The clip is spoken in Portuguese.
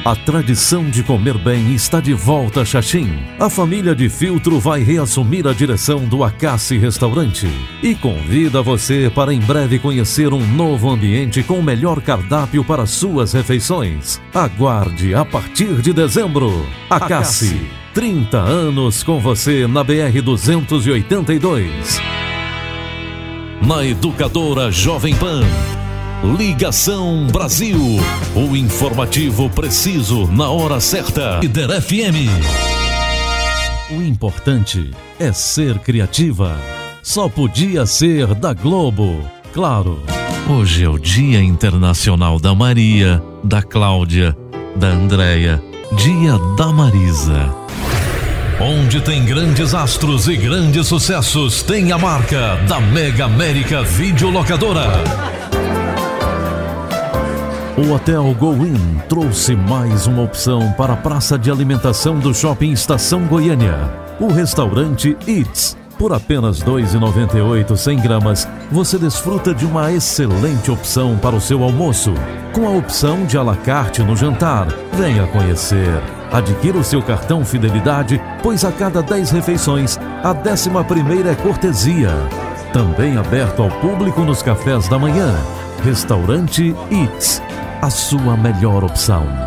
A tradição de comer bem está de volta a Xaxim. A família de Filtro vai reassumir a direção do Acassi Restaurante e convida você para em breve conhecer um novo ambiente com o melhor cardápio para suas refeições. Aguarde a partir de dezembro. Acassi, 30 anos com você na BR-282. Na Educadora Jovem Pan. Ligação Brasil, o informativo preciso na hora certa. Líder FM. O importante é ser criativa. Só podia ser da Globo, claro. Hoje é o Dia Internacional da Maria, da Cláudia, da Andréia, Dia da Marisa. Onde tem grandes astros e grandes sucessos, tem a marca da Mega América Videolocadora. O Hotel Go-In trouxe mais uma opção para a praça de alimentação do Shopping Estação Goiânia. O restaurante Eats. Por apenas R$ 2,98 100 gramas, você desfruta de uma excelente opção para o seu almoço, com a opção de à la carte no jantar. Venha conhecer. Adquira o seu cartão Fidelidade, pois a cada 10 refeições, a 11ª é cortesia. Também aberto ao público nos cafés da manhã. Restaurante Eats. A sua melhor opção.